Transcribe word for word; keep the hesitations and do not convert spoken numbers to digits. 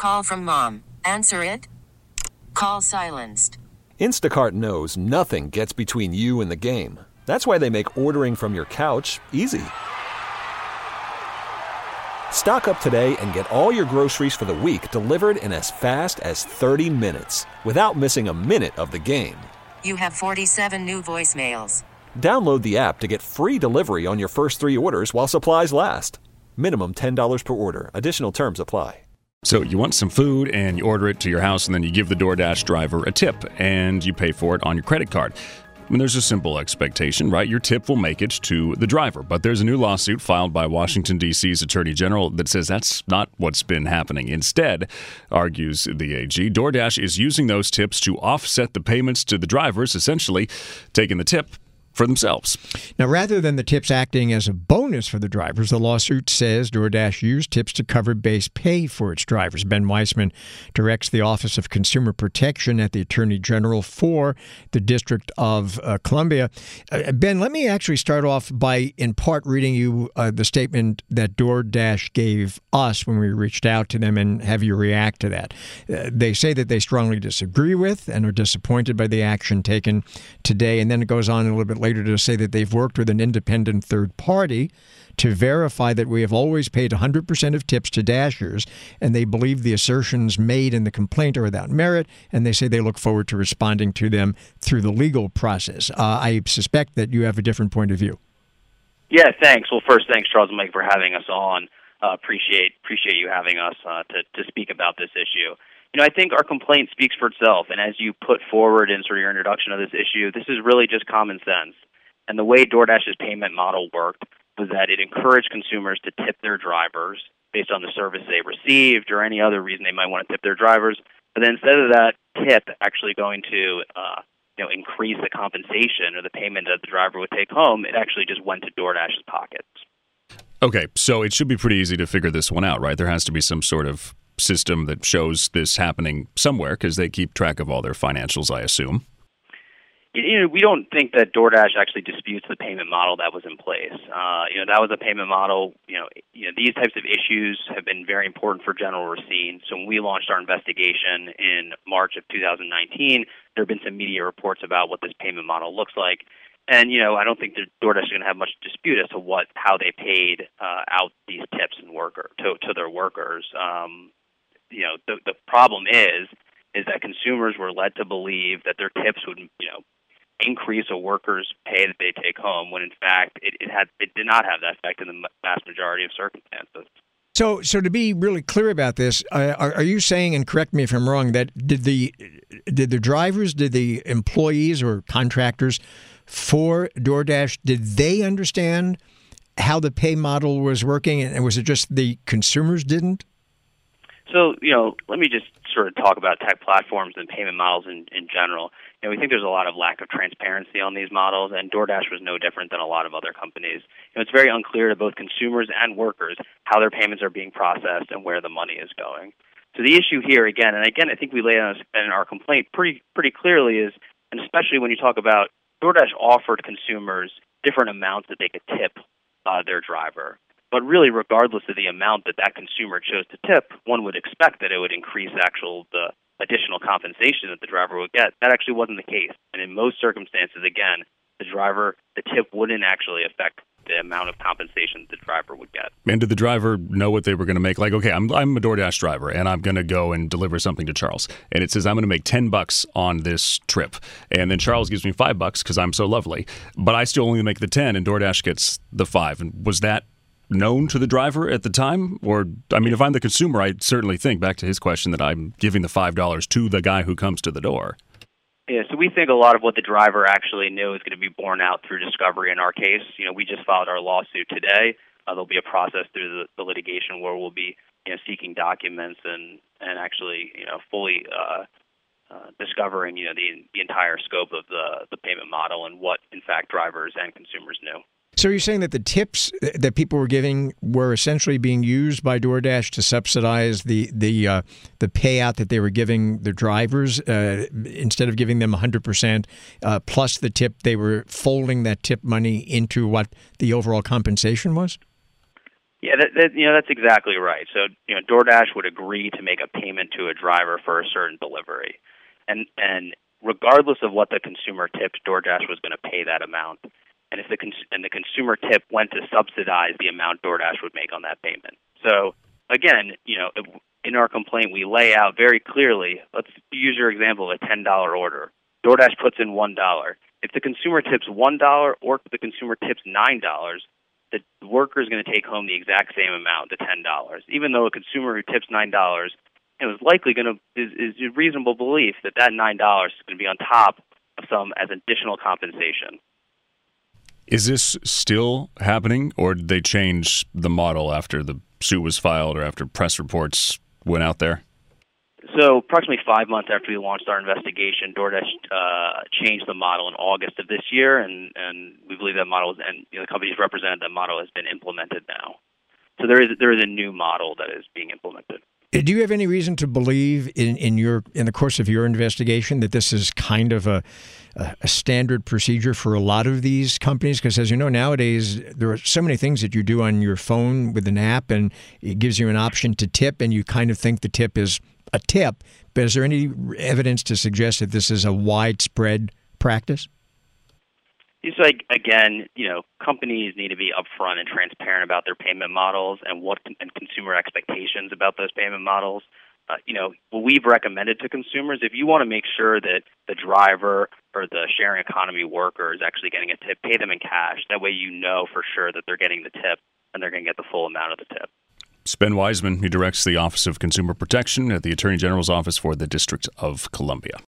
Call from mom. Answer it. Call silenced. Instacart knows nothing gets between you and the game. That's why they make ordering from your couch easy. Stock up today and get all your groceries for the week delivered in as fast as thirty minutes without missing a minute of the game. You have forty-seven new voicemails. Download the app to get free delivery on your first three orders while supplies last. Minimum ten dollars per order. Additional terms apply. So you want some food and you order it to your house and then you give the DoorDash driver a tip and you pay for it on your credit card. I mean, there's a simple expectation, right? Your tip will make it to the driver. But there's a new lawsuit filed by Washington, D C's Attorney General that says that's not what's been happening. Instead, argues the A G, DoorDash is using those tips to offset the payments to the drivers, essentially taking the tip for themselves. Now, rather than the tips acting as a bonus for the drivers, the lawsuit says DoorDash used tips to cover base pay for its drivers. Ben Weissman directs the Office of Consumer Protection at the Attorney General for the District of uh, Columbia. Uh, Ben, let me actually start off by, in part, reading you uh, the statement that DoorDash gave us when we reached out to them and have you react to that. Uh, they say that they strongly disagree with and are disappointed by the action taken today. And then it goes on a little bit later to say that they've worked with an independent third party to verify that we have always paid one hundred percent of tips to Dashers, and they believe the assertions made in the complaint are without merit, and they say they look forward to responding to them through the legal process. Uh, I suspect that you have a different point of view. Yeah, thanks. Well, first, thanks, Charles and Mike, for having us on. Uh, appreciate appreciate you having us uh, to, to speak about this issue. You know, I think our complaint speaks for itself, and as you put forward in sort of your introduction of this issue, this is really just common sense. And the way DoorDash's payment model worked was that it encouraged consumers to tip their drivers based on the service they received or any other reason they might want to tip their drivers. But then instead of that tip actually going to uh, you know, increase the compensation or the payment that the driver would take home, it actually just went to DoorDash's pockets. Okay, so it should be pretty easy to figure this one out, right? There has to be some sort of system that shows this happening somewhere because they keep track of all their financials, I assume. You know, we don't think that DoorDash actually disputes the payment model that was in place. Uh, you know, that was a payment model. You know, you know, these types of issues have been very important for General Racine. So when we launched our investigation in March of two thousand nineteen, there have been some media reports about what this payment model looks like. And, you know, I don't think that DoorDash is going to have much dispute as to what how they paid uh, out these tips and worker to to their workers. Um, you know, the the problem is is that consumers were led to believe that their tips would, you know, increase a worker's pay that they take home, when in fact it, it had it did not have that effect in the vast majority of circumstances. So, so to be really clear about this, uh, are, are you saying, and correct me if I'm wrong, that did the did the drivers, did the employees or contractors for DoorDash, did they understand how the pay model was working, and was it just the consumers didn't? So, you know, let me just sort of talk about tech platforms and payment models in, in general. You know, we think there's a lot of lack of transparency on these models, and DoorDash was no different than a lot of other companies. You know, it's very unclear to both consumers and workers how their payments are being processed and where the money is going. So the issue here, again, and again, I think we lay out in our complaint pretty pretty clearly is, and especially when you talk about DoorDash offered consumers different amounts that they could tip uh, their driver. But really, regardless of the amount that that consumer chose to tip, one would expect that it would increase actual the additional compensation that the driver would get. That actually wasn't the case. And in most circumstances, again, the driver, the tip wouldn't actually affect the amount of compensation the driver would get. And did the driver know what they were going to make? Like, okay, I'm I'm a DoorDash driver, and I'm going to go and deliver something to Charles. And it says I'm going to make ten bucks on this trip. And then Charles gives me five bucks because I'm so lovely. But I still only make the ten, and DoorDash gets the five. And was that known to the driver at the time? Or, I mean, if I'm the consumer, I certainly think, back to his question, that I'm giving the five dollars to the guy who comes to the door. Yeah, so we think a lot of what the driver actually knew is going to be borne out through discovery in our case. You know, we just filed our lawsuit today. Uh, there'll be a process through the, the litigation where we'll be, you know, seeking documents and, and actually, you know, fully uh, uh, discovering, you know, the, the entire scope of the, the payment model and what, in fact, drivers and consumers knew. So you're saying that the tips that people were giving were essentially being used by DoorDash to subsidize the the uh, the payout that they were giving the drivers, uh, instead of giving them one hundred percent uh, plus the tip, they were folding that tip money into what the overall compensation was? Yeah, that, that, you know, that's exactly right. So, you know, DoorDash would agree to make a payment to a driver for a certain delivery. And and regardless of what the consumer tipped, DoorDash was going to pay that amount. And if the cons- and the consumer tip went to subsidize the amount DoorDash would make on that payment. So, again, you know, in our complaint, we lay out very clearly, let's use your example of a ten dollar order. DoorDash puts in one dollar. If the consumer tips one dollar or if the consumer tips nine dollars, the worker is going to take home the exact same amount, the ten dollars. Even though a consumer who tips nine dollars, it was likely going to is, is a reasonable belief that that nine dollars is going to be on top of some as additional compensation. Is this still happening, or did they change the model after the suit was filed or after press reports went out there? So approximately five months after we launched our investigation, DoorDash uh, changed the model in August of this year, and, and we believe that model is, and you know, the companies represented that model has been implemented now. So there is there is a new model that is being implemented. Do you have any reason to believe in, in your in the course of your investigation that this is kind of a a standard procedure for a lot of these companies? Because as you know, nowadays there are so many things that you do on your phone with an app, and it gives you an option to tip, and you kind of think the tip is a tip. But is there any evidence to suggest that this is a widespread practice? It's like, again, you know, companies need to be upfront and transparent about their payment models and what and consumer expectations about those payment models. Uh, you know, what we've recommended to consumers, if you want to make sure that the driver or the sharing economy worker is actually getting a tip, pay them in cash. That way you know for sure that they're getting the tip and they're going to get the full amount of the tip. It's Ben Wiseman. He directs the Office of Consumer Protection at the Attorney General's Office for the District of Columbia.